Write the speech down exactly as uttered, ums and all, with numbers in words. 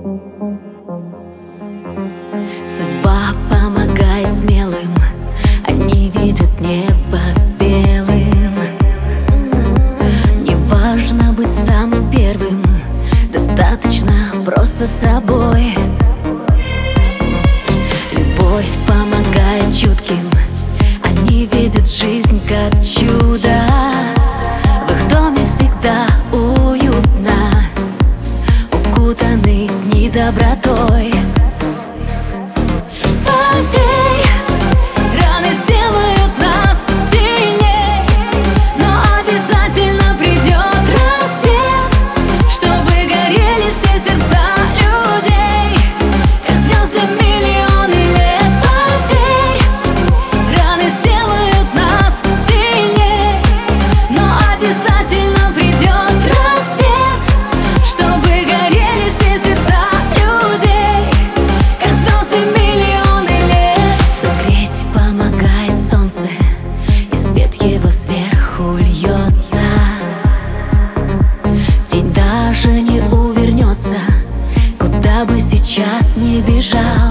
Судьба помогает смелым, они видят небо белым. Не важно быть самым первым, достаточно просто собой. Любовь помогает чутким, они видят жизнь как чудо. В их доме всегда уютно, укутаны дни добротой. День даже не увернется, куда бы сейчас не бежал.